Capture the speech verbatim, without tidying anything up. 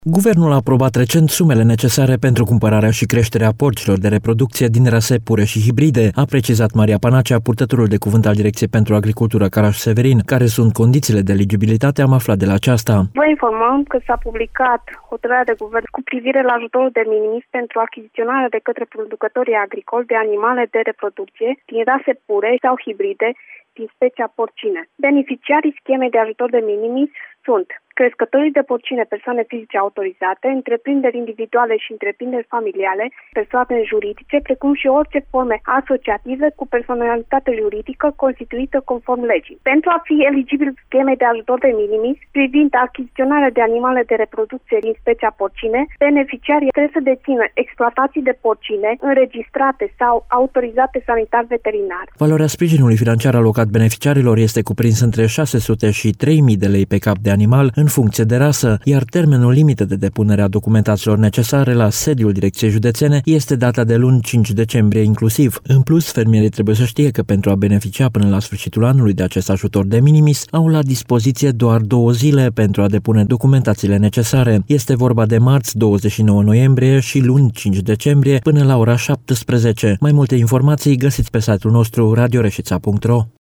Guvernul a aprobat recent sumele necesare pentru cumpărarea și creșterea porcilor de reproducție din rase pure și hibride, a precizat Maria Panacea, purtătorul de cuvânt al Direcției pentru Agricultură Caraș-Severin. Care sunt condițiile de eligibilitate, am aflat de la aceasta. Vă informăm că s-a publicat hotărârea de guvern cu privire la ajutorul de minimis pentru achiziționarea de către producătorii agricoli de animale de reproducție din rase pure sau hibride din specia porcine. Beneficiarii schemei de ajutor de minimis sunt crescătorii de porcine, persoane fizice autorizate, întreprinderi individuale și întreprinderi familiale, persoane juridice, precum și orice forme asociative cu personalitate juridică constituită conform legii. Pentru a fi eligibil schemei de ajutor de minimis privind achiziționarea de animale de reproducție din specia porcine, beneficiarii trebuie să dețină exploatații de porcine înregistrate sau autorizate sanitar veterinar. Valoarea sprijinului financiar alocat beneficiarilor este cuprins între șase sute și trei mii de lei pe cap de animal, în funcție de rasă, iar termenul limită de depunere a documentațiilor necesare la sediul Direcției Județene este data de luni cinci decembrie inclusiv. În plus, fermierii trebuie să știe că pentru a beneficia până la sfârșitul anului de acest ajutor de minimis, au la dispoziție doar două zile pentru a depune documentațiile necesare. Este vorba de marți douăzeci și nouă noiembrie și luni cinci decembrie până la ora șaptesprezece. Mai multe informații găsiți pe site-ul nostru radio reșița punct ro.